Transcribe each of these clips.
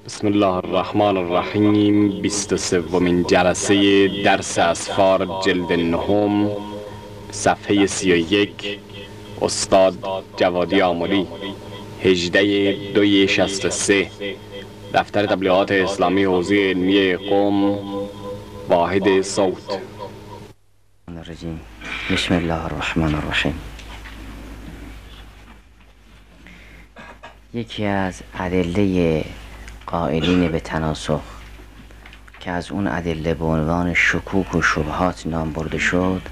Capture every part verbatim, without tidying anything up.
بسم الله الرحمن الرحیم. بیست و سومین جلسه درس اسفار جلد نهم، صفحه سی و یک. استاد جوادی آملی، هجده دوی شست و سه. دفتر تبلیغات اسلامی حوزه علمی قم، واحد صوت. الرجیم. بسم الله الرحمن الرحیم. یکی از ادله قائلین به تناسخ که از اون ادله به عنوان شکوک و شبهات نام برده شد،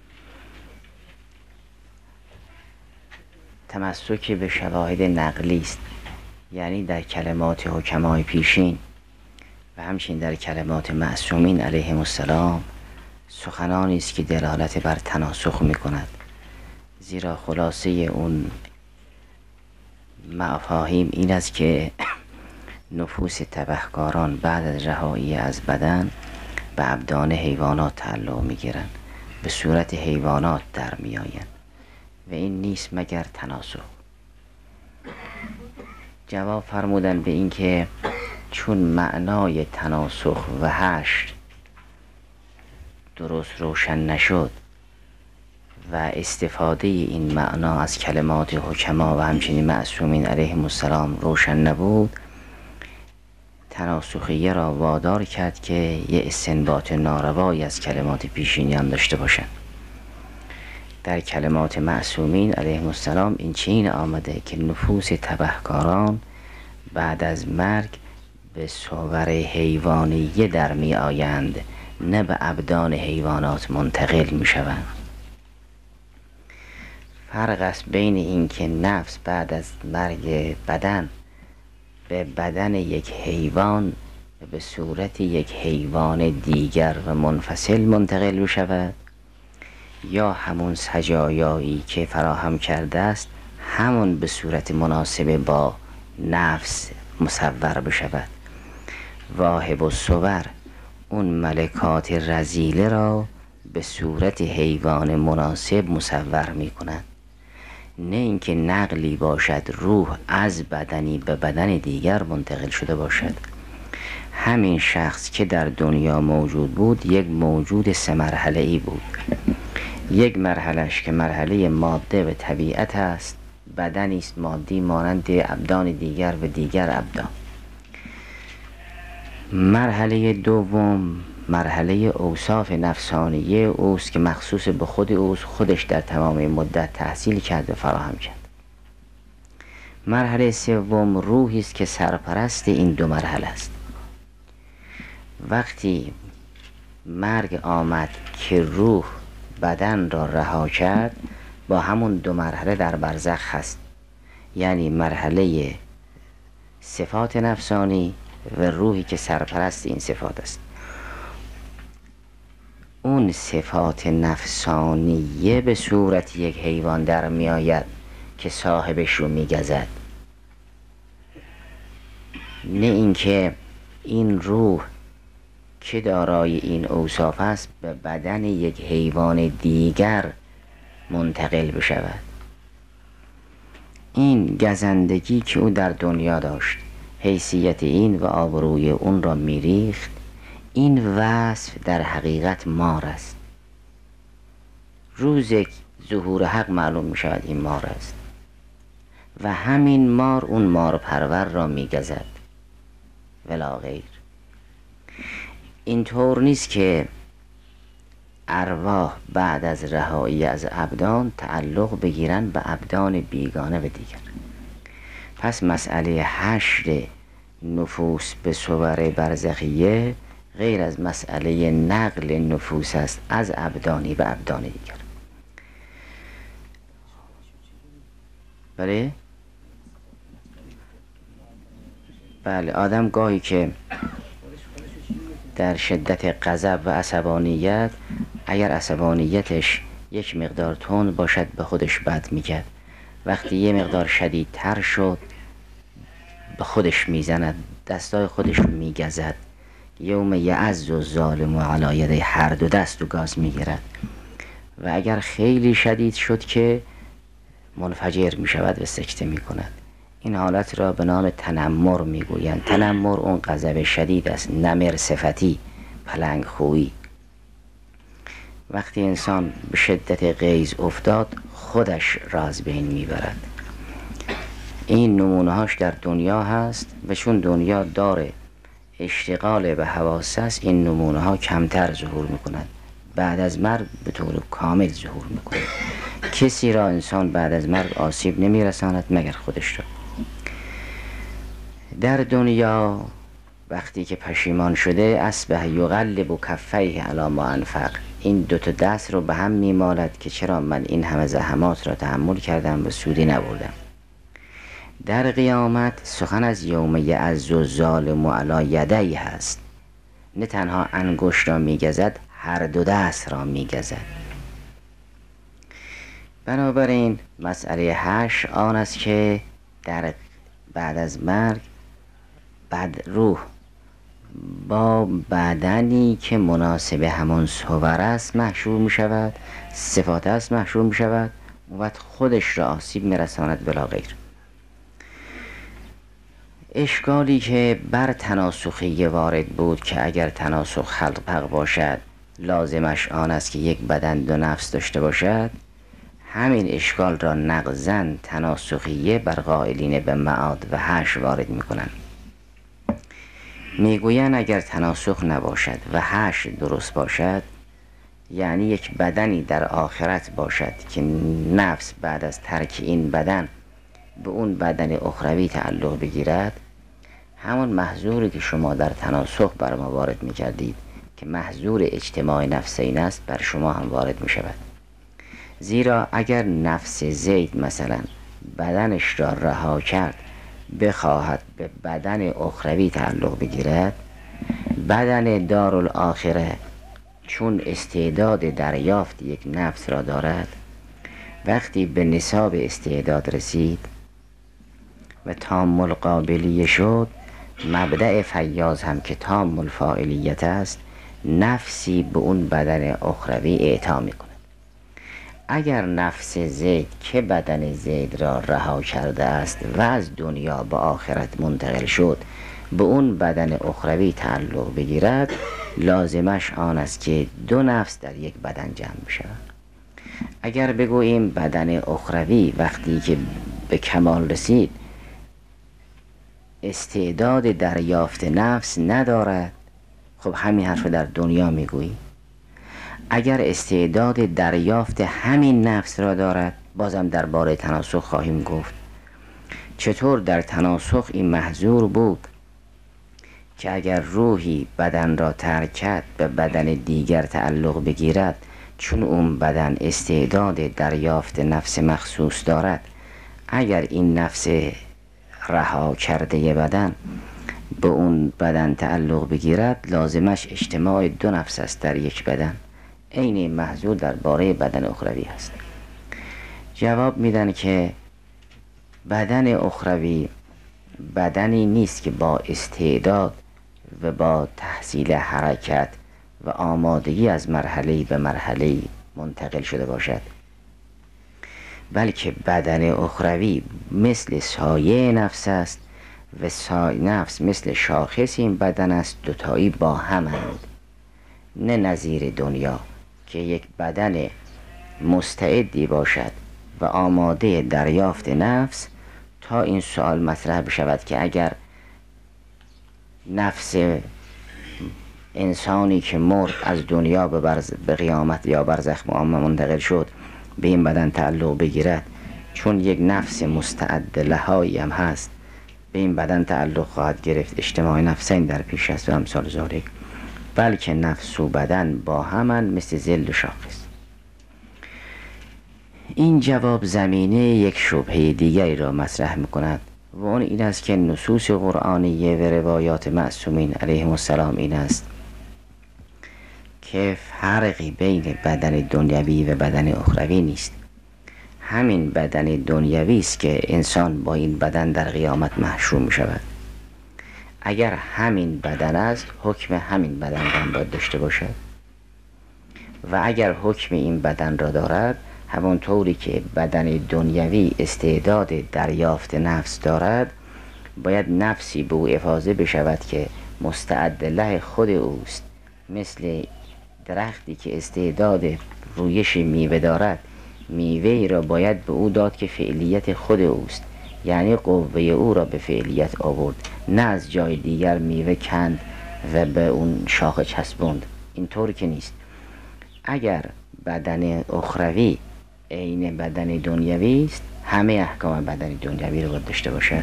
تمسک به شواهد نقلی است، یعنی در کلمات حکمای پیشین و همچنین در کلمات معصومین علیهم السلام سخنانی است که دلالت بر تناسخ می کند. زیرا خلاصه اون مفاهیم این است که نفوس تبهکاران بعد از رهایی از بدن به ابدان حیوانات تعلق می گیرند، به صورت حیوانات در می آیند و این نیست مگر تناسخ. جواب فرمودن به این که چون معنای تناسخ و حشر درست روشن نشد و استفاده این معنا از کلمات حکما و همچنین معصومین علیهم السلام روشن نبود، تناسخیه را وادار کرد که یه استنباط ناروایی از کلمات پیشینیان داشته باشند. در کلمات معصومین علیهم السلام این چنین آمده که نفوس تبهکاران بعد از مرگ به صور حیوانیه در می آیند، نه به ابدان حیوانات منتقل می شوند. فرق است بین این که نفس بعد از مرگ بدن به بدن یک حیوان به صورت یک حیوان دیگر و منفصل منتقل می شود، یا همون سجایایی که فراهم کرده است همون به صورت مناسب با نفس مصور بشود. واهب الصور اون ملکات رذیله را به صورت حیوان مناسب مصور می کند، نه اینکه نقلی باشد روح از بدنی به بدن دیگر منتقل شده باشد. همین شخص که در دنیا موجود بود یک موجود سه مرحله ای بود. یک مرحلهش که مرحله ماده و طبیعت است، بدنی است مادی مانند ابدان دیگر و دیگر ابدان. مرحله دوم مرحله اوصاف نفسانیه اوست که مخصوص به خود اوست، خودش در تمام مدت تحصیل کرد و فراهم کرد. مرحله سوم روحی است که سرپرست این دو مرحله است. وقتی مرگ آمد که روح بدن را رها کرد، با همون دو مرحله در برزخ هست، یعنی مرحله صفات نفسانی و روحی که سرپرست این صفات است. اون صفات نفسانیه به صورت یک حیوان در می آید که صاحبش رو می گزد، نه اینکه این روح که دارای این اوصاف است به بدن یک حیوان دیگر منتقل بشود. این گزندگی که او در دنیا داشت، حیثیت این و آبروی اون را میریخت، این وصف در حقیقت مار است. روز ظهور حق معلوم می شود این مار است و همین مار اون مار پرور را می گزد ولا غیر. اینطور نیست که ارواح بعد از رهایی از ابدان تعلق بگیرن به ابدان بیگانه و دیگر. پس مسئله حشر نفوس به صور برزخیه غیر از مسئله نقل نفوس است از ابدانی به ابدان دیگر. بله؟ بله، آدم گاهی که در شدت غضب و عصبانیت، اگر عصبانیتش یک مقدار تند باشد به خودش بد میکرد، وقتی یه مقدار شدیدتر شد به خودش میزند، دستای خودش رو میگزد. یوم یعز الظالم علی یدیه، هر دو دست رو گاز میگیرد. و اگر خیلی شدید شد که منفجر میشود و سکته میکند. این حالت را به نام تنمر میگویند. تنمر اون غضب شدید است، نمر صفتی، پلنگ خویی. وقتی انسان به شدت غیظ افتاد خودش را از بین میبرد. این نمونه هاش در دنیا هست و چون دنیا داره اشتغال به حواس است، این نمونه ها کمتر ظهور میکنند. بعد از مرگ به طور کامل ظهور میکنند. کسی را انسان بعد از مرگ آسیب نمیرساند مگر خودش را. در دنیا وقتی که پشیمان شده، اصبح یقلب کفیه علی ما انفق، این دوتا دست رو به هم میمالد که چرا من این همه زحمات را تحمل کردم و سودی نبردم. در قیامت سخن از یوم یعض الظالم علی یدیه هست. نه تنها انگشت را میگزد، هر دو دست را میگزد. بنابراین مسئله حشر آن است که در بعد از مرگ بعد روح با بدنی که مناسب همون صور است محشور می شود، صفات است محشور می شود و خودش را آسیب می رساند بلا غیر. اشکالی که بر تناسخی وارد بود که اگر تناسخ خلق باشد لازمش آن است که یک بدن دو نفس داشته باشد، همین اشکال را نقضاً تناسخیه بر قائلین به معاد و حشر وارد می کنند. میگویند اگر تناسخ نباشد و حشر درست باشد، یعنی یک بدنی در آخرت باشد که نفس بعد از ترک این بدن به اون بدن اخروی تعلق بگیرد، همون محظوری که شما در تناسخ بر ما وارد میکردید که محظور اجتماع نفسین است بر شما هم وارد میشود. زیرا اگر نفس زید مثلا بدنش را رها کرد بخواهد به بدن اخروی تعلق بگیرد، بدن دارالآخره چون استعداد دریافت یک نفس را دارد، وقتی به نصاب استعداد رسید و تام القابلیه شد، مبدأ فیاض هم که تام الفاعلیت است، نفسی به اون بدن اخروی اعطا می کند. اگر نفس زید که بدن زید را رها کرده است و از دنیا به آخرت منتقل شد به اون بدن اخروی تعلق بگیرد، لازمش آن است که دو نفس در یک بدن جمع بشود. اگر بگوییم بدن اخروی وقتی که به کمال رسید استعداد دریافت نفس ندارد، خب همین حرف در دنیا میگویی. اگر استعداد دریافت همین نفس را دارد، بازم درباره تناسخ خواهیم گفت. چطور در تناسخ این محظور بود که اگر روحی بدن را ترک کرد به بدن دیگر تعلق بگیرد، چون اون بدن استعداد دریافت نفس مخصوص دارد، اگر این نفس رها کرده بدن به اون بدن تعلق بگیرد، لازمش اجتماع دو نفس است در یک بدن. عین محظور درباره بدن اخروی هست. جواب میدن که بدن اخروی بدنی نیست که با استعداد و با تحصیل حرکت و آمادگی از مرحله به مرحله منتقل شده باشد، بلکه بدن اخروی مثل سایه نفس است و سایه نفس مثل شاخص این بدن است، دوتایی با همند. نه نظیر دنیا که یک بدن مستعدی باشد و آماده دریافت نفس، تا این سوال مطرح بشود که اگر نفس انسانی که مرد از دنیا به, برز به قیامت یا برزخ معامه منتقل شد به این بدن تعلق بگیرد، چون یک نفس مستعد لهایی هم هست به این بدن تعلق خواهد گرفت، اجتماع نفسین در پیش است و امثال ذالک، بلکه نفس و بدن با همان مثل ظل و شاخص. این جواب زمینه یک شبهه دیگری را مطرح می‌کند و اون این است که نصوص قرآنیه و روایات معصومین علیهم السلام این است که فرقی بین بدن دنیوی و بدن اخروی نیست. همین بدن دنیوی است که انسان با این بدن در قیامت محشور می شود. اگر همین بدن است، حکم همین بدن را باید داشته باشد و اگر حکم این بدن را دارد، همانطوری که بدن دنیوی استعداد دریافت نفس دارد، باید نفسی به او افاضه بشود که مستعد له خود اوست، مثل درختی که استعداد رویش میوه دارد، میوه را باید به او داد که فعلیت خود اوست، یعنی قوه او را به فعلیت آورد، نه از جای دیگر میوه کند و به اون شاخه چسبوند. اینطور که نیست. اگر بدن اخروی عین بدن دنیوی است، همه احکام بدن دنیوی رو باید داشته باشد.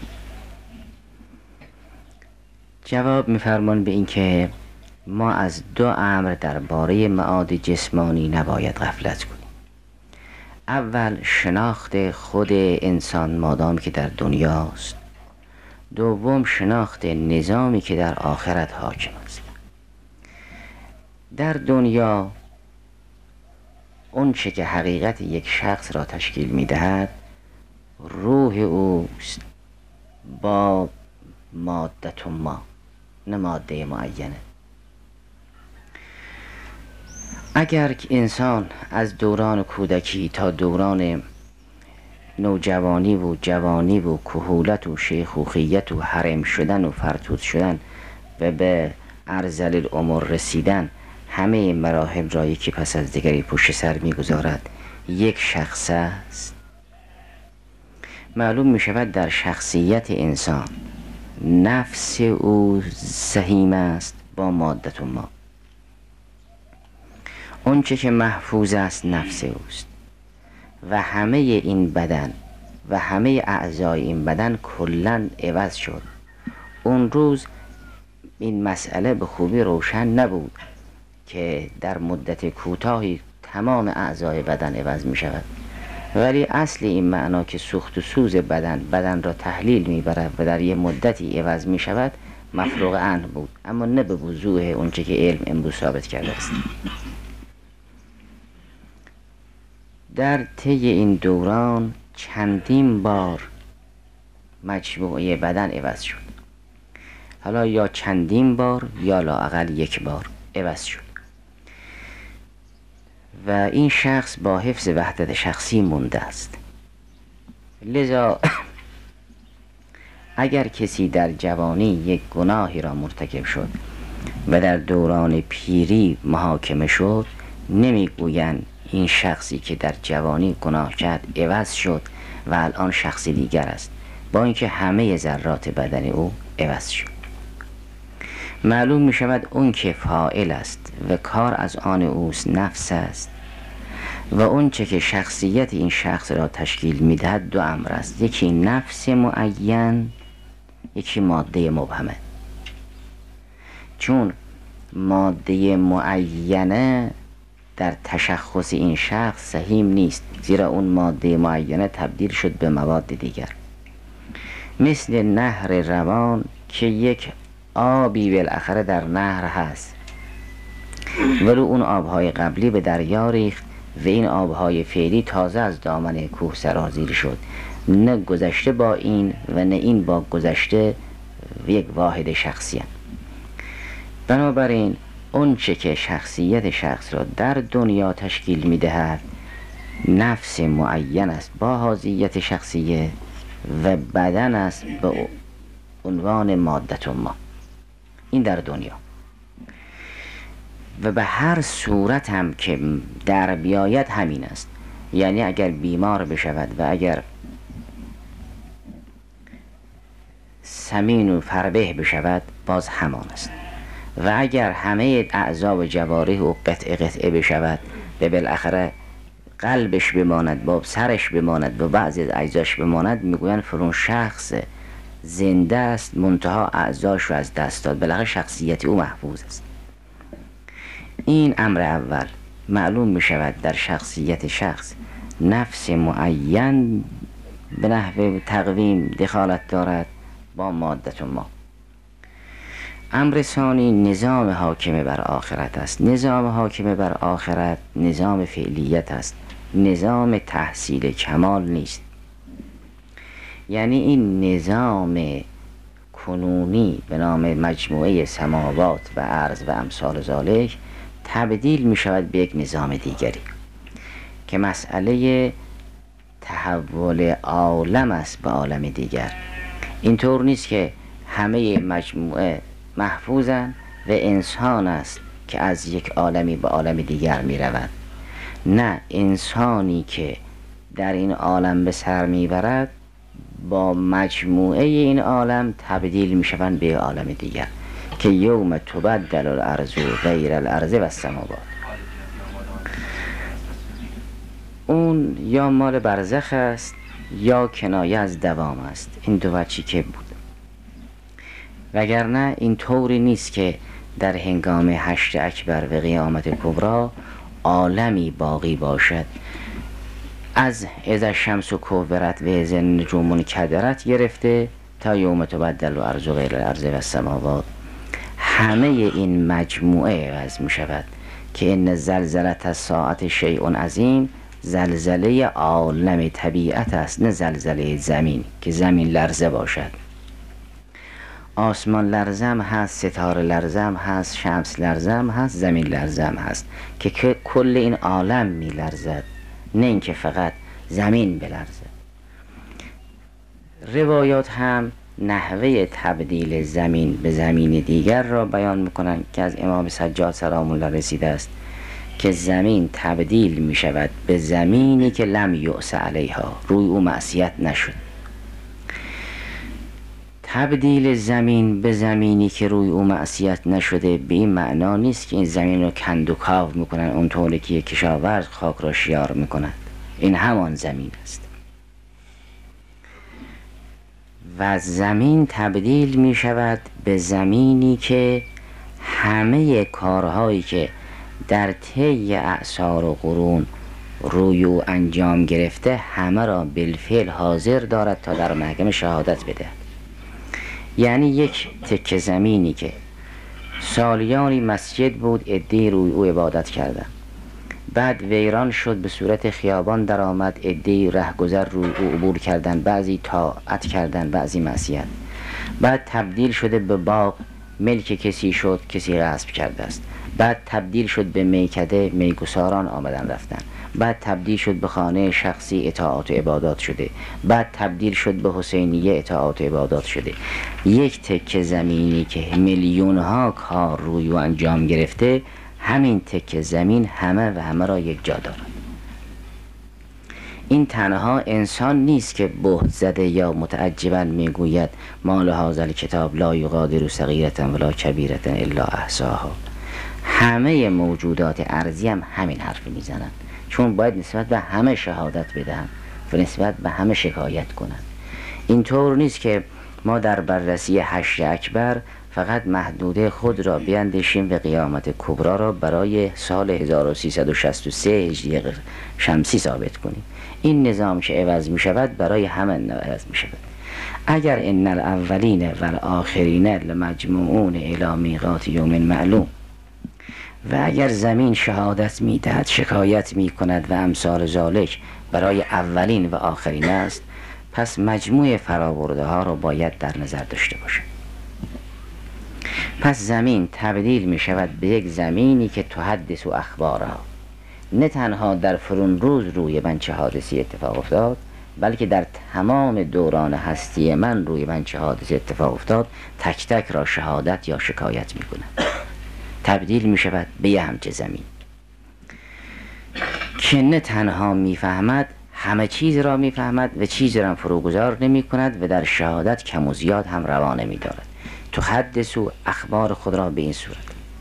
جواب می‌فرمان به این که ما از دو امر درباره معاد جسمانی نباید غفلت کنیم. اول شناخت خود انسان مادام که در دنیاست، دوم شناخت نظامی که در آخرت حاکم است. در دنیا اون چه که حقیقت یک شخص را تشکیل می‌دهد روح اوست با مادت ما، نه ماده معینه. اگر که انسان از دوران کودکی تا دوران نوجوانی و جوانی و کهولت و شیخوخیت و حرم شدن و فرتوت شدن و به ارذل الامور رسیدن همه مراحل را یکی پس از دیگری پشت سر میگذارد، یک شخص است، معلوم می شود در شخصیت انسان نفس او سهیم است با مادت ما. اون چه که محفوظ است نفس اوست و همه این بدن و همه اعضای این بدن کلن عوض شد. اون روز این مسئله به خوبی روشن نبود که در مدت کوتاهی تمام اعضای بدن عوض می شود، ولی اصل این معنا که سوخت و سوز بدن بدن را تحلیل می برد و در یه مدتی عوض می شود مفروغ عنه بود، اما نه به وضوح اونچه که علم امروز ثابت کرده است. در طی این دوران چندین بار مجموعه بدن عوض شد، حالا یا چندین بار یا لااقل یک بار عوض شد و این شخص با حفظ وحدت شخصی مونده است. لذا اگر کسی در جوانی یک گناهی را مرتکب شد و در دوران پیری محاکمه شد، نمیگویند این شخصی که در جوانی گناه کرد عوض شد و الان شخصی دیگر است، با اینکه همه ذرات بدن او عوض شد. معلوم می شود اون که فاعل است و کار از آن اوست نفس است و اون چه که شخصیت این شخص را تشکیل می دهد دو امر است، یکی نفس معین، یکی ماده مبهمه. چون ماده معینه در تشخص این شخص سهیم نیست، زیرا اون ماده معینه تبدیل شد به مواد دیگر، مثل نهر روان که یک آبی بالاخره در نهر هست ولی اون آبهای قبلی به دریا ریخت و این آبهای فعلی تازه از دامن کوه سرازیر شد، نه گذشته با این و نه این با گذشته یک واحد شخصی هست. بنابراین اون چه که شخصیت شخص را در دنیا تشکیل می دهد نفس معین است با حاضیت شخصیه و بدن است به عنوان مادت ما. این در دنیا و به هر صورت هم که در بیاید همین است، یعنی اگر بیمار بشود و اگر سمین و فربه بشود باز همان است و اگر همه اعضا و جوارح و قطعه قطعه بشود و بالاخره قلبش بماند با سرش بماند و بعضی از اعضاش بماند، میگویند فرون شخص زنده است منتها اعضاش رو از دست داد، بالاخره شخصیت او محفوظ است. این امر اول معلوم می شود در شخصیت شخص نفس معین به نحو تقویم دخالت دارد با مادت ما. امر ثانی نظام حاکم بر آخرت است. نظام حاکم بر آخرت نظام فعلیت است، نظام تحصیل کمال نیست. یعنی این نظام کنونی به نام مجموعه سماوات و ارض و امثال ذالک تبدیل می شود به یک نظام دیگری. که مسئله تحول عالم است به عالم دیگر. اینطور نیست که همه مجموعه محفوظن و انسان است که از یک عالمی به عالم دیگر می رود. نه، انسانی که در این عالم به سر می برد با مجموعه این عالم تبدیل می شوند به عالم دیگر که یوم تبدل الارض غیر الارض و السماوات. اون یا مال برزخ است یا کنایه از دوام است. این دو وجهی که بود، وگرنه این طوری نیست که در هنگام حشر اکبر و قیامت کبری عالمی باقی باشد. از اذا الشمس کورت و اذا النجوم کدرت گرفته تا یوم تبدل الارض غیر الارض و السماوات همه این مجموعه عوض می شود که ان زلزله الساعة شیء عظیم. زلزله عالم طبیعت است، نه زلزله زمین که زمین لرزه باشد. آسمان لرزم هست، ستاره لرزم هست، شمس لرزم هست، زمین لرزم هست که کل این عالم می لرزد، نه اینکه فقط زمین بلرزد. روایات هم نحوه تبدیل زمین به زمین دیگر را بیان میکنند که از امام سجاد سلام الله رسیده است که زمین تبدیل می شود به زمینی که لم یعص علیها، روی او معصیت نشد. تبدیل زمین به زمینی که روی او معصیت نشده به این معنا نیست که این زمین رو کند و کاو میکنن اونطوری که کشاورز خاک را شیار میکند. این همان زمین است و زمین تبدیل می شود به زمینی که همه کارهایی که در طی اعصار و قرون روی او انجام گرفته همه را بالفعل حاضر دارد تا در محکمه شهادت بده. یعنی یک تکه زمینی که سالیانی مسجد بود، عده‌ای روی او عبادت کردند، بعد ویران شد، به صورت خیابان در آمد، عده‌ای رهگذر روی او عبور کردند، بعضی طاعت کردند بعضی معصیت، بعد تبدیل شده به باغ، ملک کسی شد، کسی غصب کرده است، بعد تبدیل شد به میکده، میگساران آمدن رفتن، بعد تبدیل شد به خانه شخصی، اطاعات و عبادات شده، بعد تبدیل شد به حسینیه، اطاعات و عبادات شده. یک تکه زمینی که میلیون ها کار روی او انجام گرفته، همین تکه زمین همه و همه را یک جا دارد. این تنها انسان نیست که بهت زده یا متعجبا میگوید ما لهذا الکتاب لا یغادر صغیرة ولا کبیرة الا احصاها. همه موجودات ارضی هم همین حرف میزنند، چون باید نسبت به همه شهادت بدهند و نسبت به همه شکایت کنند. اینطور نیست که ما در بررسی حشر اکبر فقط محدوده خود را بیندیشیم و قیامت کبری را برای سال هزار و سیصد و شصت و سه هجری شمسی ثابت کنیم. این نظام که عوض می شود برای همه عوض می شود. اگر ان الاولین و الاخرین لمجموعون الی میقات یوم معلوم، و اگر زمین شهادت می دهد، شکایت می کند و امثال ذالک برای اولین و آخرین است، پس مجموع فراورده ها را باید در نظر داشته باشد. پس زمین تبدیل می شود به یک زمینی که تحدث و اخبارها، نه تنها در فرون روز روی من چه حادثی اتفاق افتاد، بلکه در تمام دوران هستی من روی من چه حادثی اتفاق افتاد، تک تک را شهادت یا شکایت می کند. تبدیل می شود به یه همچه زمین که نه تنها می فهمد، همه چیز را می فهمد و چیز را فروگذار نمی کند و در شهادت کم و زیاد هم روا نمی دارد. تحدث و اخبار خود را به این صورت.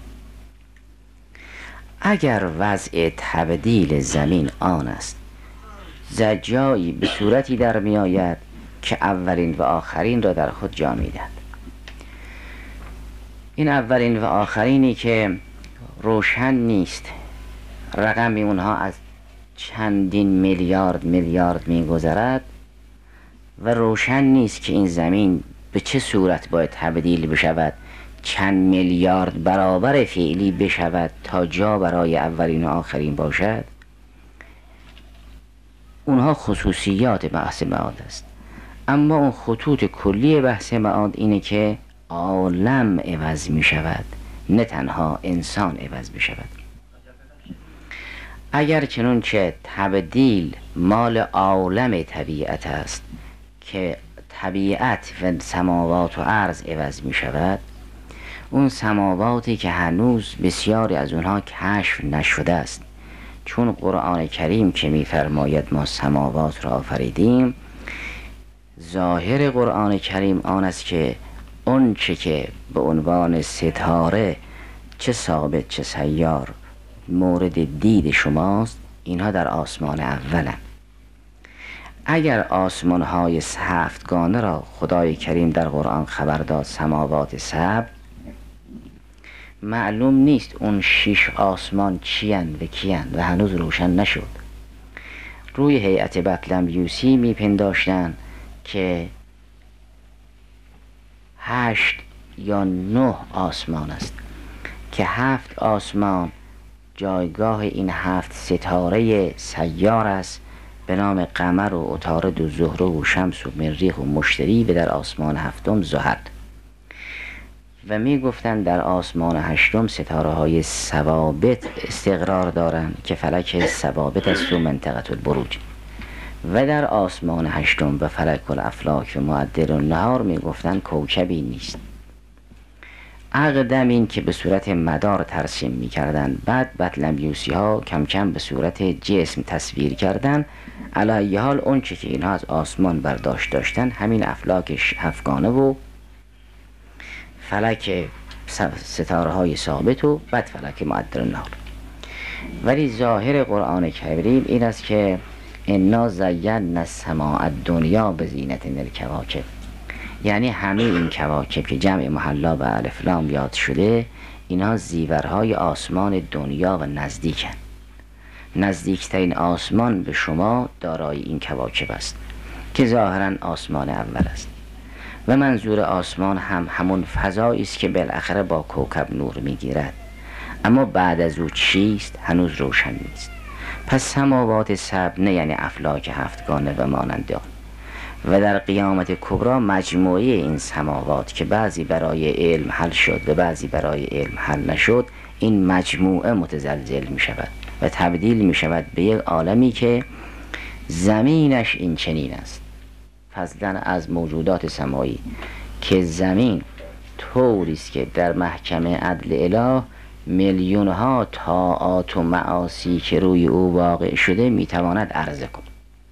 اگر وضع تبدیل زمین آن است، زجایی به صورتی در می آید که اولین و آخرین را در خود جا می دهد. این اولین و آخرینی که روشن نیست، رقم اونها از چندین میلیارد میلیارد می گذرد و روشن نیست که این زمین به چه صورت باید تبدیل بشود، چند میلیارد برابر فعلی بشود تا جا برای اولین و آخرین باشد. اونها خصوصیات بحث معاد است، اما اون خطوط کلی بحث معاد اینه که عالم عوض می شود، نه تنها انسان عوض می شود. اگر چنون چه تبدیل مال عالم طبیعت است که طبیعت و سماوات و ارض عوض می شود، اون سماواتی که هنوز بسیاری از اونها کشف نشده است، چون قرآن کریم که می فرماید ما سماوات را آفریدیم، ظاهر قرآن کریم آن است که اون چه که به عنوان ستاره چه ثابت چه سیار مورد دید شماست، اینها در آسمان اولند. اگر آسمان های هفتگانه را خدای کریم در قرآن خبر داد سماوات سبع، معلوم نیست اون شش آسمان چیند و کیند و هنوز روشن نشد. روی هیئت بطلمیوسی میپنداشتند که هشت یا نه آسمان است که هفت آسمان جایگاه این هفت ستاره سیار است به نام قمر و عطارد و زهره و شمس و مریخ و مشتری، و در آسمان هفتم زحل. و می گفتند در آسمان هشتم ستاره های ثوابت استقرار دارند که فلک ثوابت است و منطقه البروج. و در آسمان هشتم و فلک الافلاک و معدل النهار می گفتند کوکبی نیست. اقدم این که به صورت مدار ترسیم می کردن، بعد بطلمیوسی ها کم کم به صورت جسم تصویر کردن. علی حال اون چه که اینها از آسمان برداشت داشتن همین افلاک هفتگانه و فلک ستاره های ثابت و بعد فلک معدل النهار. ولی ظاهر قرآن کریم این است که انا زینا السماء الدنیا بزینة الکواکب، یعنی همه این کواکب که جمع محلا به الف لام یاد شده، اینها زیورهای آسمان دنیا و نزدیکن. نزدیکترین آسمان به شما دارای این کواکب است که ظاهرا آسمان اول است و منظور آسمان هم همون فضایی است که بالاخره با کوکب نور میگیرد، اما بعد از او چیست هنوز روشن نیست. پس سماوات سبع نه یعنی افلاک هفتگانه و مانند آن، و در قیامت کبری مجموعه این سماوات که بعضی برای علم حل شد و بعضی برای علم حل نشد، این مجموعه متزلزل می شود و تبدیل می شود به یک عالمی که زمینش این چنین است، فضلا از موجودات سمایی، که زمین طوری است که در محکمه عدل اله میلیون ها طاعات و معاصی که روی او واقع شده می تواند عرضه کند.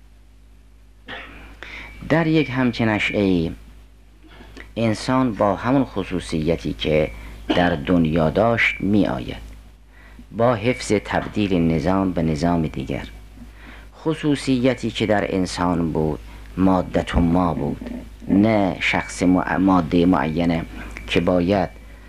در یک همچین نشأه‌ای انسان با همون خصوصیتی که در دنیا داشت می آید، با حفظ تبدیل نظام به نظام دیگر. خصوصیتی که در انسان بود مادت و ما بود، نه شخص ماده معینه که باید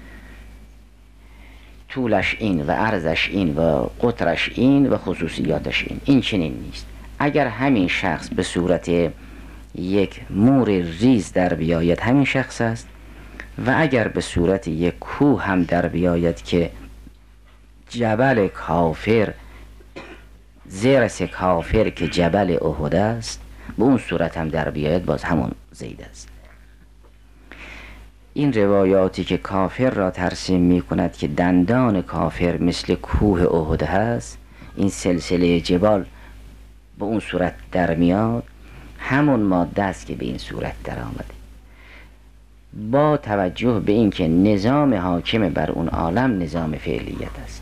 طولش این و عرضش این و قطرش این و خصوصیاتش این. این چنین نیست. اگر همین شخص به صورت یک مور ریز در بیاید همین شخص است، و اگر به صورت یک کوه هم در بیاید که جبل کافر زیرس کافر که جبل احد است، به اون صورت هم در بیاید باز همون زید است. این روایاتی که کافر را ترسیم می کند که دندان کافر مثل کوه احد هست، این سلسله جبال به اون صورت در میاد، همون ماده است که به این صورت در آمده. با توجه به اینکه نظام حاکم بر اون عالم نظام فعلیت است،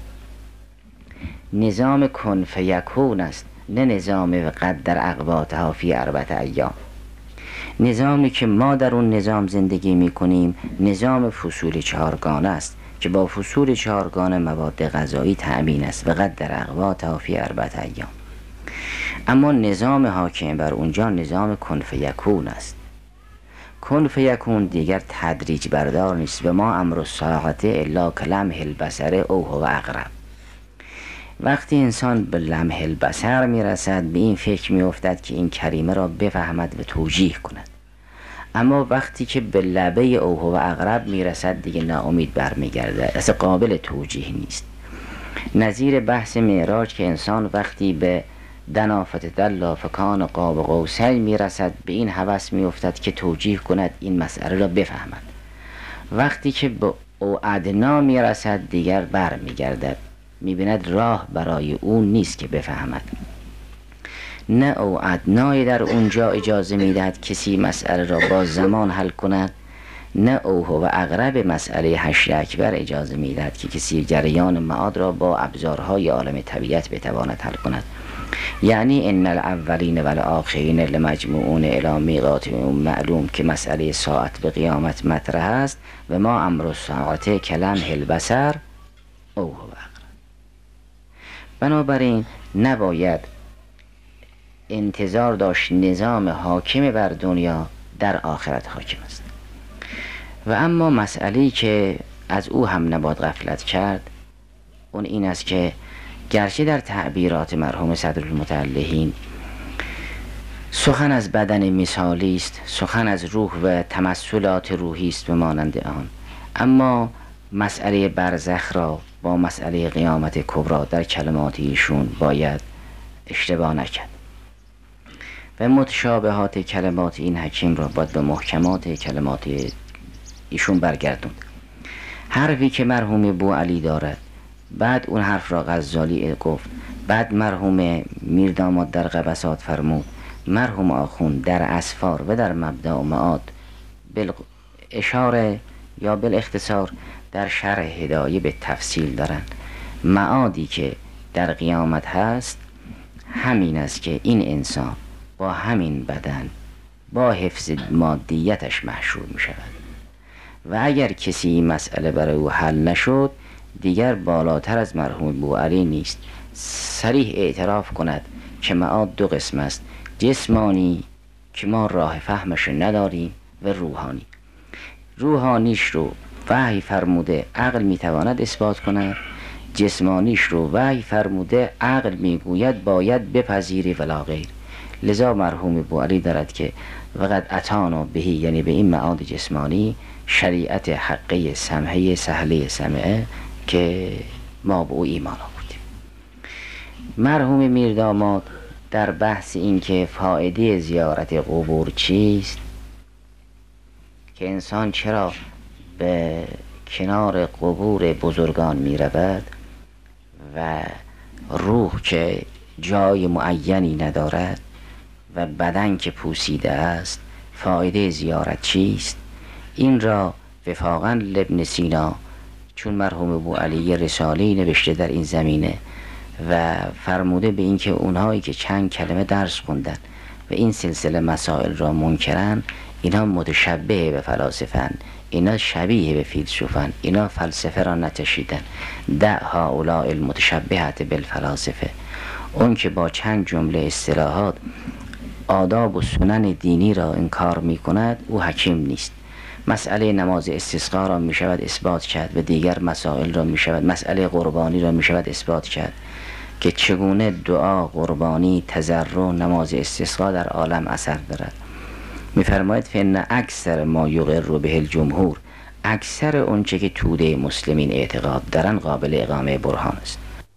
نظام کن فیکون است، نه نظام قدر اقواتها فی اربعة ایام. نظامی که ما در اون نظام زندگی می کنیم نظام فصول چهارگانه است که با فصول چهارگانه مواد غذایی تأمین است و قدر اقواتها فی اربعة ایام. اما نظام حاکم بر اونجا نظام کن فیکون است. کن فیکون دیگر تدریج بردار نیست و ما امر الساعة الا کلمح البصر او هو اقرب. وقتی انسان به لمح البصر میرسد به این فکر میافتد که این کریمه را بفهمد و توجیه کند، اما وقتی که به لبه او هو اقرب میرسد دیگه ناامید برمیگرده، اصلا قابل توجیه نیست. نظیر بحث معراج که انسان وقتی به دنا فتدلی فکان قاب قوسین میرسد به این هوس میافتد که توجیه کند این مسئله را بفهمد، وقتی که به او ادنا میرسد دیگر بر میگردد می‌بیند راه برای او نیست که بفهمد. نه او ادنای در اونجا اجازه میدهد کسی مسئله را با زمان حل کند، نه او و اقرب مسئله حشر اکبر اجازه میدهد که کسی جریان معاد را با ابزارهای عالم طبیعت بتواند حل کند. یعنی ان الاولین و الاخرین لمجموعون الی میقات معلوم که مسئله ساعت به قیامت مطرح است و ما امر الساعت کلمح البصر او هو اقرب. بنابراین نباید انتظار داشت نظام حاکم بر دنیا در آخرت حاکم است. و اما مسئله‌ای که از او هم نباید غفلت کرد اون این است که گرچه در تعبیرات مرحوم صدرالمتعلهین سخن از بدن مثالی است، سخن از روح و تمثلات روحی است و مانند آن، اما مسئله برزخ را با مسئله قیامت کبری در کلمات ایشون باید اشتباه نکرد و متشابهات کلمات این حکیم را باید به محکمات کلمات ایشون برگردوند. حرفی که مرحوم بوعلی دارد، بعد اون حرف را غزالی گفت، بعد مرحوم میرداماد در قبسات فرمود، مرحوم آخوند در اسفار و در مبدأ و معاد اشاره یا بالاختصار در شرح هدایه به تفصیل دارند. معادی که در قیامت هست همین است که این انسان با همین بدن با حفظ مادیتش محشور می شود و اگر کسی این مسئله برای او حل نشد دیگر بالاتر از مرحوم بوعلی نیست صریح اعتراف کند که معاد دو قسم است، جسمانی که ما راه فهمش نداریم و روحانی. روحانیش رو وحی فرموده عقل میتواند اثبات کند، جسمانیش رو وحی فرموده عقل میگوید باید بپذیری ولا غیر. لذا مرحوم بوعلی دارد که وقد اتانا بهی، یعنی به این معاد جسمانی، شریعت حقه سمحه سهله سمعه که ما به او ایمان آوردیم. مرحوم میرداماد در بحث این که فایده زیارت قبور چیست، که انسان چرا به کنار قبور بزرگان می رود و روح که جای معینی ندارد و بدن که پوسیده است، فایده زیارت چیست؟ این را وفاقاً لابن سینا، چون مرحوم بوعلی رساله‌ای نوشته در این زمینه و فرموده به این که اونهایی که چند کلمه درس خوندن و این سلسله مسائل را منکرن، اینا متشبه به فلاسفن، اینا شبیه به فیلسوفن، اینا فلسفه را نتشیدن. دع هؤلاء المتشبهة بالفلاسفه. اون که با چند جمله اصطلاحات آداب و سنن دینی را انکار می کند او حکیم نیست. مسئله نماز استسقا را می شود اثبات کرد و دیگر مسائل را می شود، مسئله قربانی را می شود اثبات کرد که چگونه دعا، قربانی، تضرع، نماز استسقا در عالم اثر دارد. می فرماید فإن اکثر ما یقر به الجمهور، اکثر اونچه که توده مسلمین اعتقاد دارن قابل اقامه برهان است.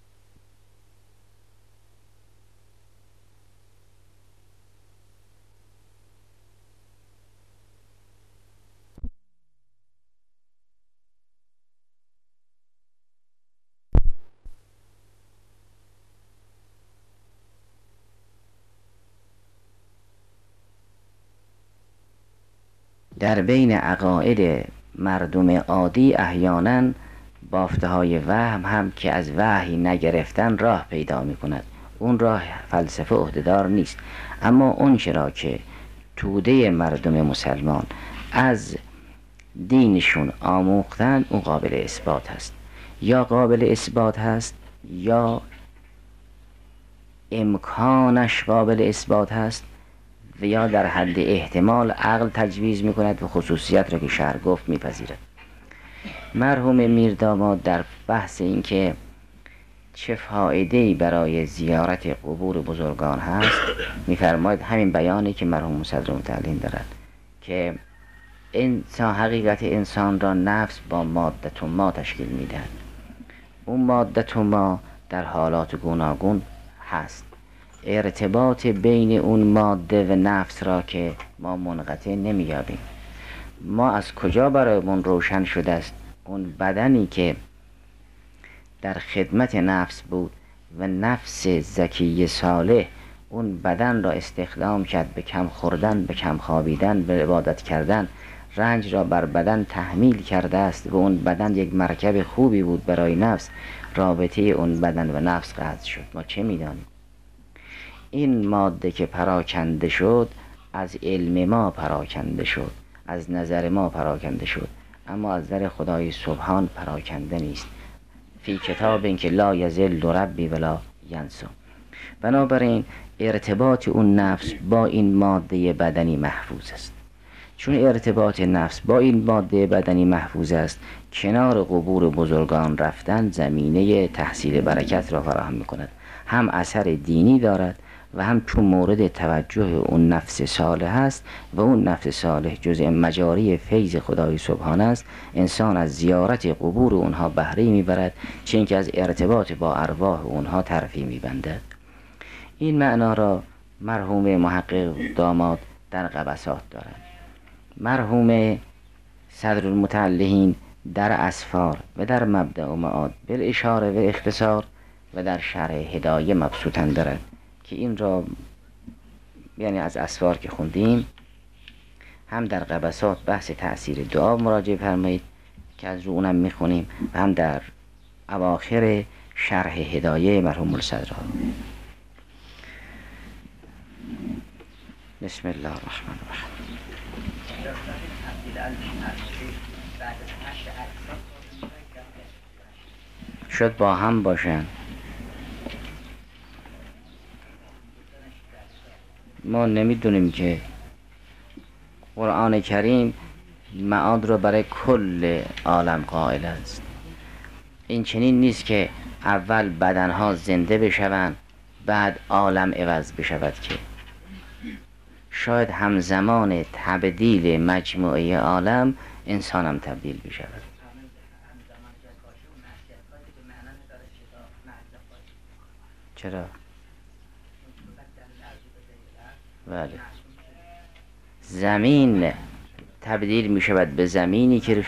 در بین عقاید مردم عادی احیانا بافته های وهم هم که از وحی نگرفتن راه پیدا می کند. اون راه فلسفه عهده‌دار نیست، اما اون چرا که توده مردم مسلمان از دینشون آموختن اون قابل اثبات هست، یا قابل اثبات هست یا امکانش قابل اثبات هست و یا در حد احتمال عقل تجویز میکند و خصوصیت را که شرع گفت میپذیرد. مرحوم میرداماد در بحث این که چه فایده‌ای برای زیارت قبور بزرگان هست میفرماید همین بیانی که مرحوم صدرالمتعلهین دارد که انسان، حقیقت انسان را نفس با مادت و ما تشکیل میدهد. اون مادت و ما در حالات گوناگون هست، ارتباط بین اون ماده و نفس را که ما منقطع نمیابیم. ما از کجا برایمون روشن شده است اون بدنی که در خدمت نفس بود و نفس زکی صالح اون بدن را استخدام کرد به کم خوردن، به کم خوابیدن، به عبادت کردن، رنج را بر بدن تحمیل کرده است و اون بدن یک مرکب خوبی بود برای نفس، رابطه اون بدن و نفس قطع شد. ما چه میدانیم؟ این ماده که پراکنده شد از علم ما پراکنده شد، از نظر ما پراکنده شد، اما از نظر خدای سبحان پراکنده نیست. فی کتاب این که لا یضل ربی ولا ینسی. بنابراین ارتباط اون نفس با این ماده بدنی محفوظ است. چون ارتباط نفس با این ماده بدنی محفوظ است، کنار قبور بزرگان رفتن زمینه تحصیل برکت را فراهم می‌کند. هم اثر دینی دارد و هم چون مورد توجه اون نفس صالح است و اون نفس صالح جزء مجاری فیض خدای سبحان است، انسان از زیارت قبور اونها بهره میبرد، چه اینکه از ارتباط با ارواح اونها ترفیع میبندد. این معنا را مرحوم محقق داماد در قبسات دارد. مرحوم صدر المتعلهین در اسفار و در مبدأ و معاد بالاشاره و اختصار و در شرح هدایه مبسوطاً دارد که این را یعنی از اسفار که خوندیم هم در قبسات بحث تأثیر دعا مراجعه فرمایید که از رو اونم میخونیم و هم در اواخر شرح هدایه مرحوم الصدر. بسم الله الرحمن الرحیم. شد با هم باشن. ما نمیدونیم که قرآن کریم معاد رو برای کل عالم قائل است. این چنین نیست که اول بدنها زنده بشوند بعد عالم عوض بشود، که شاید همزمان تبدیل مجموعه عالم انسان هم تبدیل بشود. چرا؟ بله. زمین تبدیل می شود به زمینی که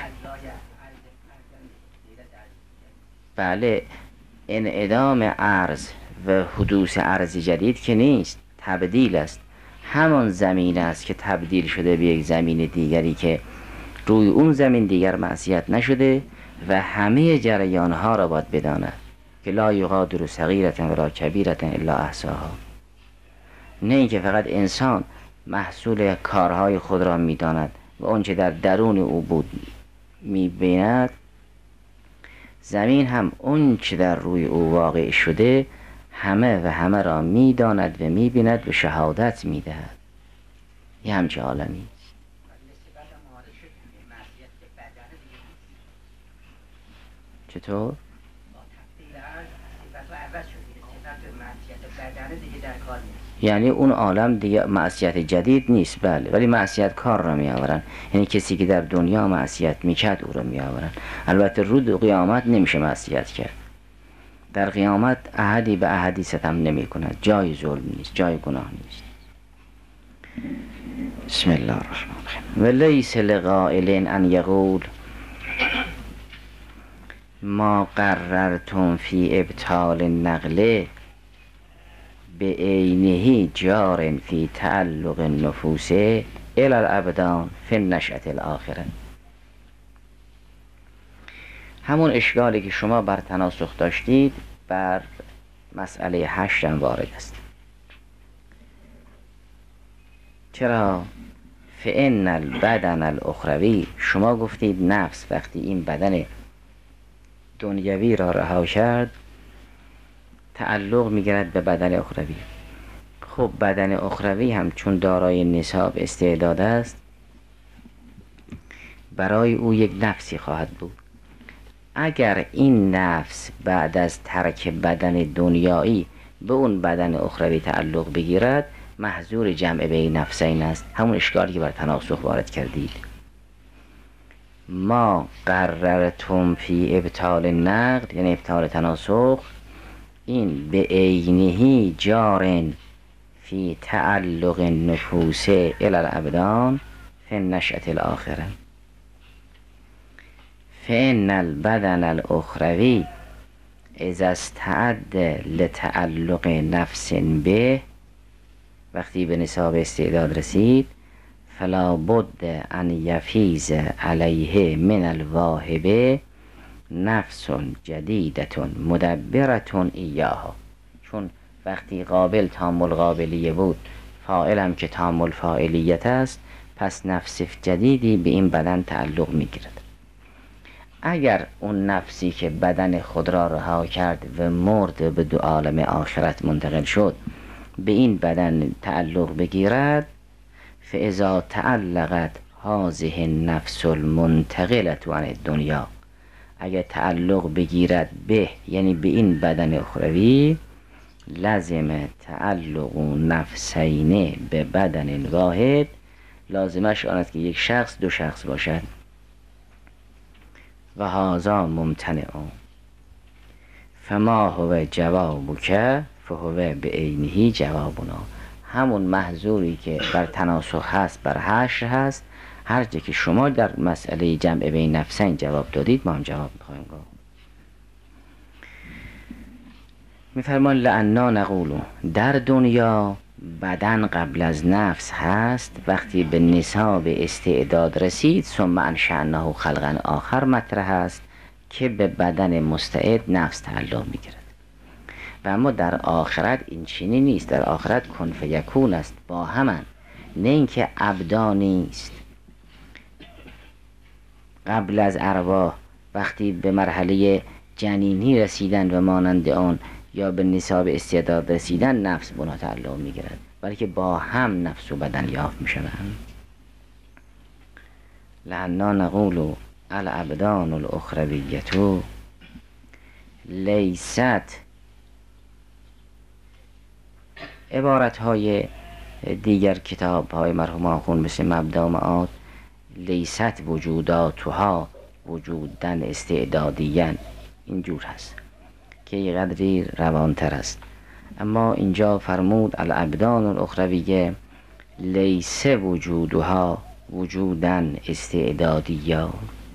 بله انعدام ارض و حدوث ارض جدید که نیست، تبدیل است. همان زمین است که تبدیل شده به یک زمین دیگری که روی اون زمین دیگر معصیت نشده و همه جریانها را باید بداند که لا یغادر صغیرة ولا کبیرة الا احصاها. نه اینکه فقط انسان محصول کارهای خود را میداند و آنچه در درون او بود میبیند، زمین هم آنچه در روی او واقع شده همه و همه را میداند و میبیند و شهادت میدهد. یه همچه عالمی. چطور؟ یعنی اون عالم دیگه معصیت جدید نیست، بله، ولی معصیت کار را می آورن. یعنی کسی که در دنیا معصیت میکرد او را می آورن. البته رو قیامت نمیشه معصیت کرد. در قیامت احدی به احدی ستم نمی کند، جای ظلم نیست، جای گناه نیست. بسم الله الرحمن الرحیم. و لیس لقائل ان یقول ما قررتم فی ابطال النقل به عینه جار فی تعلق النفوس الی الابدان فی النشأة الاخره. همون اشکالی که شما بر تناسخ داشتید بر مسئله هشت هم وارد است. چرا؟ فإن البدن الاخروی، شما گفتید نفس وقتی این بدن دنیوی را رها کرد تعلق میگیرد به بدن اخروی. خب بدن اخروی هم چون دارای نصاب استعداد است، برای او یک نفسی خواهد بود. اگر این نفس بعد از ترک بدن دنیایی به اون بدن اخروی تعلق بگیرد، محظور جمع بین نفسین است. همون اشکالی که بر تناسخ وارد کردید. ما قررتم فی ابطال النقد یعنی ابطال تناسخ، این به عینه جارن فی تعلق النفوس الی الابدان فی النشأة الاخره. فإن البدن الاخروی اذا استعد لتعلق نفس به، وقتی به نصاب استعداد رسید، فلا بد ان یفیز علیه من الواهبه نفس جدیدت مدبرت ایاها. چون وقتی قابل تامل قابلیه بود، فاعل هم که تامل فاعلیت است، پس نفس جدیدی به این بدن تعلق میگیرد. اگر اون نفسی که بدن خود را رها کرد و مرد به دو عالم آخرت منتقل شد به این بدن تعلق بگیرد، فاذا تعلقت هذه النفس المنتقلة عن الدنیا، اگر تعلق بگیرد به، یعنی به این بدن اخروی، لازم تعلق نفسین به بدن واحد، لازمش آن است که یک شخص دو شخص باشد. و هذا ممتنع، فما هو جوابک فهو به عینه جوابنا. همون محظوری که بر تناسخ هست بر حشر هست، هر جا که شما در مسئله جمع بین نفسین جواب دادید ما هم جواب میخوایم گفت. میفرمان لعنا نقولو، در دنیا بدن قبل از نفس هست، وقتی به نصاب استعداد رسید ثم انشأناه خلقا آخر مطرح است که به بدن مستعد نفس تعلق میگیرد. و اما در آخرت این چینی نیست، در آخرت کن فیکون است، با همان، نه اینکه ابدان نیست. قبل از ارواح وقتی به مرحله جنینی رسیدن و مانند آن یا به نصاب استعداد رسیدن نفس بنا تعلق میگیرد، بلکه با هم نفس و بدن یافت میشوند. لعنا نقول الابدان الاخرویة لیست، عبارت های دیگر کتاب های مرحوم آخوند مثل مبدأ و معاد، لیست وجوداتها وجودن استعدادیاً، اینجور هست که یه قدری روانتر است. اما اینجا فرمود الابدان الاخرویه لیس وجودها وجودن استعدادیا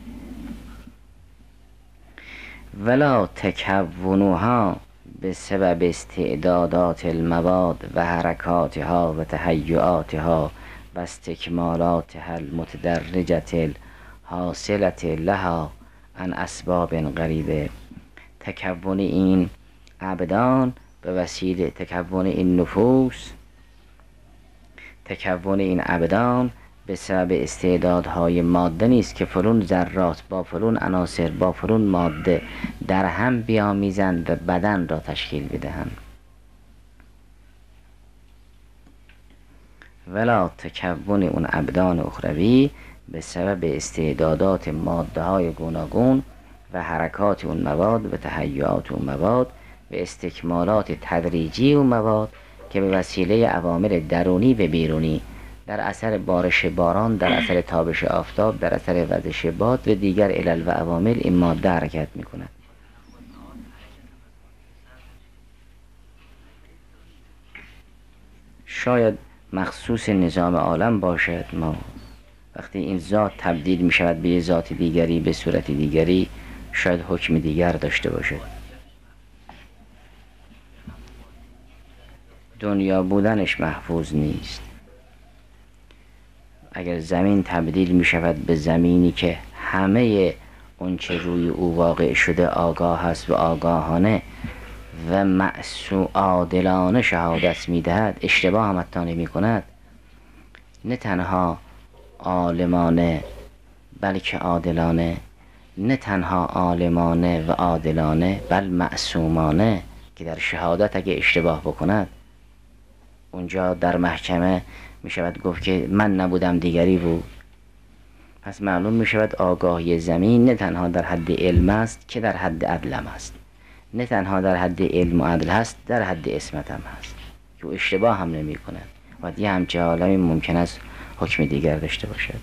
ولا تکونها به سبب استعدادات المواد و حرکاتها و تهیعاتها و استکمالاتها المتدرجة الحاصلة لها عن اسباب غریبه. تکون این ابدان به وسیله تکون این نفوس، تکون این ابدان به سبب استعدادهای ماده نیست که فلون ذرات با فلون عناصر با فلون ماده در هم بیامیزند و بدن را تشکیل بدهند. ولا تکون اون ابدان اخروی به سبب استعدادات ماده های گوناگون و حرکات اون مواد و تهیعات اون مواد و استکمالات تدریجی اون مواد که به وسیله عوامل درونی و بیرونی در اثر بارش باران، در اثر تابش آفتاب، در اثر وزش باد و دیگر علل و عوامل این ماده حرکت میکند. شاید مخصوص نظام عالم باشد، ما وقتی این ذات تبدیل می شود به ذات دیگری به صورت دیگری شاید حکم دیگر داشته باشد. دنیا بودنش محفوظ نیست. اگر زمین تبدیل می شود به زمینی که همه اون چه روی او واقع شده آگاه است و آگاهانه و معصوم عادلانه شهادت می دهد، اشتباه هم حتی نمی کند، نه تنها عالمانه بلکه عادلانه، نه تنها عالمانه و عادلانه بل معصومانه که در شهادت اگه اشتباه بکند اونجا در محکمه می شود گفت که من نبودم دیگری بود. پس معلوم می شود آگاهی زمین نه تنها در حد علم است که در حد عدلم است، نه تنها در حد علم و عدل هست در حد عصمت هم هست که اشتباه هم نمی کند و دیگه همچه عالمی ممکن است حکم دیگر داشته باشد.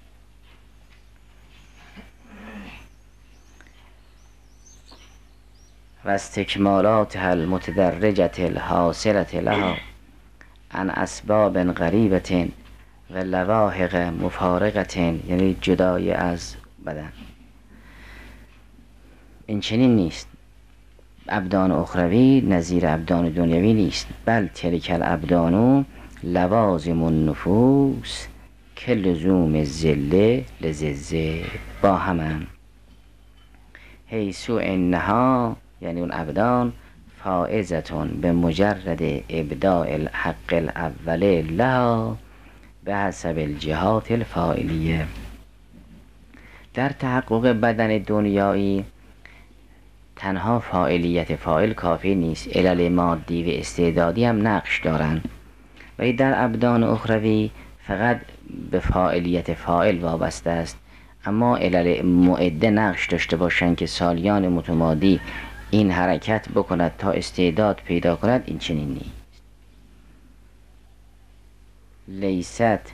و استکمالاتها المتدرجة الحاصلة لها عن اسباب غریبة و لواحق مفارقة، یعنی جدای از بدن. این چنین نیست. ابدان اخروی نظیر ابدان دنیوی نیست. بل تلک الابدان لوازم النفوس که لزوم زله لززه، با همن. حیث انها یعنی اون ابدان فائزتون به مجرد ابداء الحق الاول لها به حسب الجهات الفاعلیه. در تحقق بدن دنیایی تنها فاعلیت فاعل کافی نیست، علل مادی و استعدادی هم نقش دارند. ولی در ابدان اخروی فقط به فاعلیت فاعل وابسته است، اما علل معده نقش داشته باشند که سالیان متمادی این حرکت بکند تا استعداد پیدا کند، این چنین نیست. لیست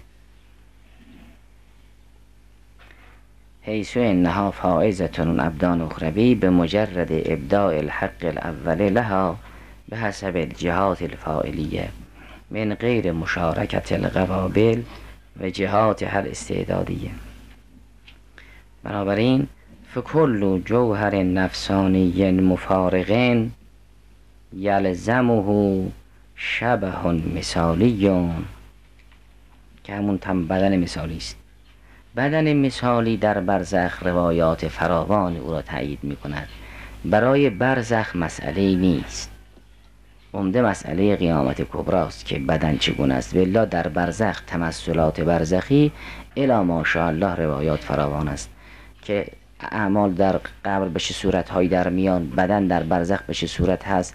حیث انها فائزتون ابدان اخروی به مجرد ابداء الحق الاول لها به حسب الجهات الفاعلیه من غیر مشارکت القوابل و جهات هر استعدادیه. بنابراین فکل جوهر نفسانی مفارق یلزمه شبه مثالیون، که همون تم بدن مثالی است. بدن مثالی در برزخ روایات فراوان او را تایید می کند. برای برزخ مسئله نیست، عمده مسئله قیامت کبراست که بدن چگونه است. والله در برزخ تمثلات برزخی الی ماشاءالله روایات فراوان است که اعمال در قبر به چه صورت‌هایی در میان، بدن در برزخ به چه صورت هست.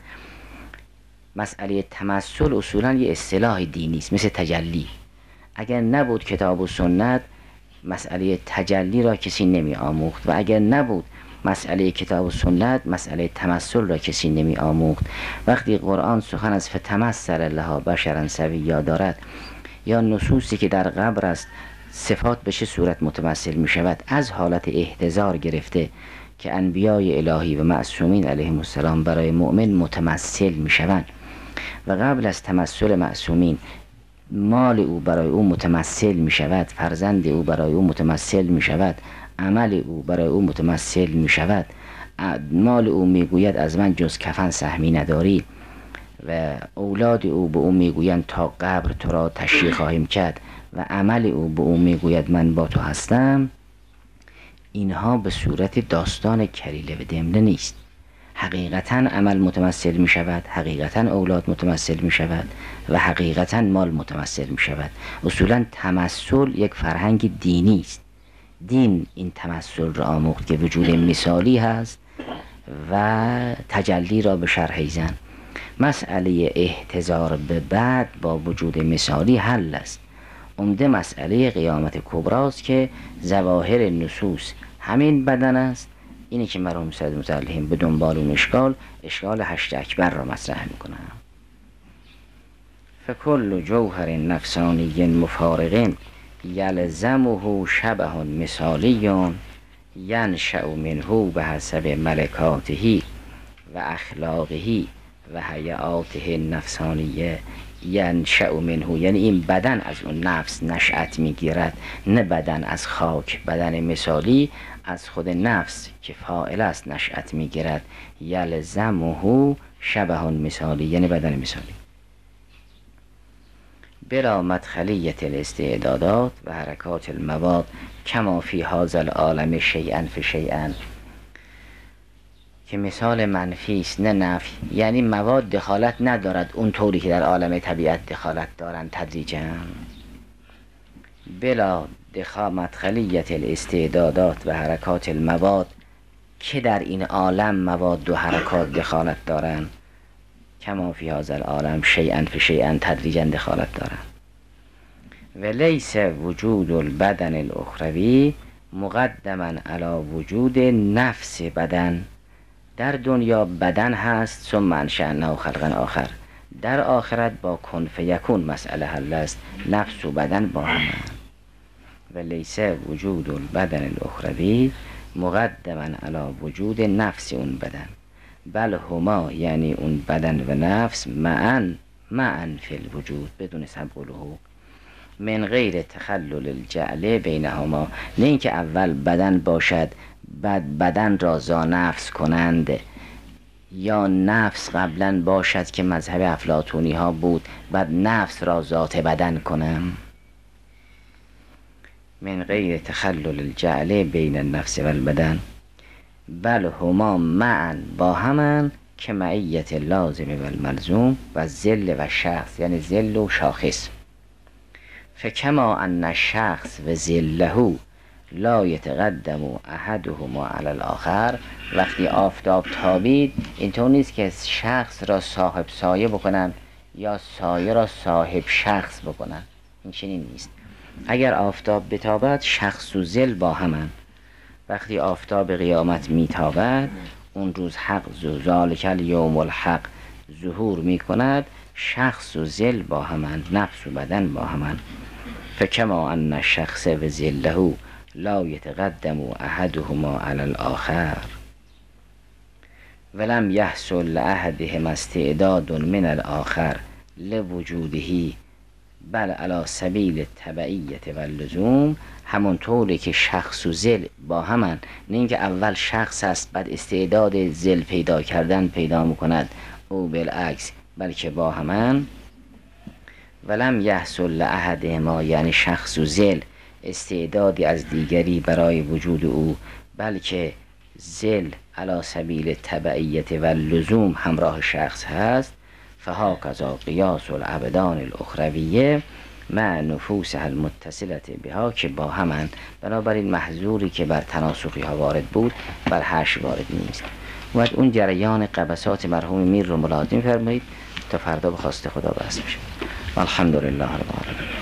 مسئله تمثل اصولاً یه اصطلاح دینی است، مثل تجلی. اگر نبود کتاب و سنت مسئله تجلی را کسی نمی آموخت، و اگر نبود مسئله کتاب و سنت مسئله تمثل را کسی نمی آموخت. وقتی قرآن سخن از فتمثل لها بشرا سویا دارد، یا نصوصی که در قبر است صفات به چه صورت متمثل می شود، از حالت احتضار گرفته که انبیای الهی و معصومین علیهم السلام برای مؤمن متمثل می شوند، و قبل از تمثل معصومین مال او برای او متمثل می شود، فرزند او برای او متمثل می شود، عمل او برای او متمثل می شود، مال او می گوید از من جز کفن سهمی نداری، و اولاد او به او می گویند تا قبر تو را تشییع خواهیم کرد، و عمل او به او می گوید من با تو هستم. اینها به صورت داستان کلیله و دمنه نیست. حقیقتا عمل متمثل می شود، حقیقتا اولاد متمثل می شود، و حقیقتا مال متمثل می شود. اصولا تمثل یک فرهنگ دینی است. دین این تمثل را آموخت که وجود مثالی هست و تجلی را به شرح زن. مسئله احتضار به بعد با وجود مثالی حل است. عمده مسئله قیامت کبراست که ظواهر نصوص همین بدن است. اینی که مرحوم سید مصلحین به دنبال اون اشکال اشکال هشت اکبر را مطرح میکنم. فکل جوهر نفسانی مفارق یلزمه شبه مثالیون ینشأ منه به حسب ملکاته و اخلاقه و حیاته النفسانیه. ینشأ منه یعنی این بدن از اون نفس نشأت میگیرد، نه بدن از خاک. بدن مثالی از خود نفس که فاعل است نشأت میگیرد. یلزمه شبه مثالی یعنی بدن مثالی. بلا مدخلیت الاستعدادات و حرکات المواد کما فی هذا العالم شیئا فشیئا، که مثال منفی است نه نفی، یعنی مواد دخالت ندارد اون طوری که در عالم طبیعت دخالت دارند تدریجا. بلا دخا مدخلیت الاستعدادات و حرکات المواد، که در این عالم مواد و حرکات دخالت دارند. کما فی هذا العالم شیئا فشیئا تدریجا دخالت دارند. و لیس وجود البدن الاخروی مقدما علی وجود نفس بدن. در دنیا بدن هست، ثم انشأناه خلقا آخر. در آخرت با کن فیکون مسئله حل است، نفس و بدن با هم. و لیس وجود البدن الاخروی مقدما علی وجود نفس اون بدن، بل هما یعنی اون بدن و نفس معا معا فی الوجود بدون سبق و لحوق، من غیر تخلل الجعل بینهما. نه اینکه اول بدن باشد بعد بدن را زا نفس کنند، یا نفس قبلا باشد که مذهب افلاطونی ها بود بعد نفس را ذات بدن کنم؟ من غیر تخلل الجعل بین النفس و البدن، بل هما معا با همان که معیت لازم و الملزوم و ذل و شخص، یعنی ذل و شاخص. فکما ان الشخص و ذله لا یتقدم احدهما علی الاخر، وقتی آفتاب تابید اینطور نیست که شخص را صاحب سایه بکنن یا سایه را صاحب شخص بکنن، این چنین نیست. اگر آفتاب بتابد شخص و ذل با همن، وقتی آفتاب قیامت میتابد اون روز حق ذالک الیوم الحق ظهور میکند، شخص و ذل با همن، نفس و بدن با همن. فکما ان الشخص و ذله لا یتقدم احدهما علی الاخر ولم یحصل لاحدهما استعداد من الاخر لوجوده بل علی سبیل التبعیت و اللزوم، همونطوری که شخص و ذل با همن، نه اینکه اول شخص است بعد استعداد ذل پیدا کردن پیدا میکند او بالعکس، بلکه با همن. ولم یحصل لاحدهما، یعنی شخص و ذل استعدادی از دیگری برای وجود او، بلکه ذل علی سبیل تبعیت و لزوم همراه شخص هست. فهاکذا قیاس الابدان الاخرویه مع نفوسها المتصلة بها، که با همن، بنابراین محظوری که بر تناسخی ها وارد بود بر هش وارد نیست. باید اون جریان قبسات مرحوم میر رو ملاحظه فرمایید تا فردا به خواست خدا بس بشه. الحمدلله رب العالمین.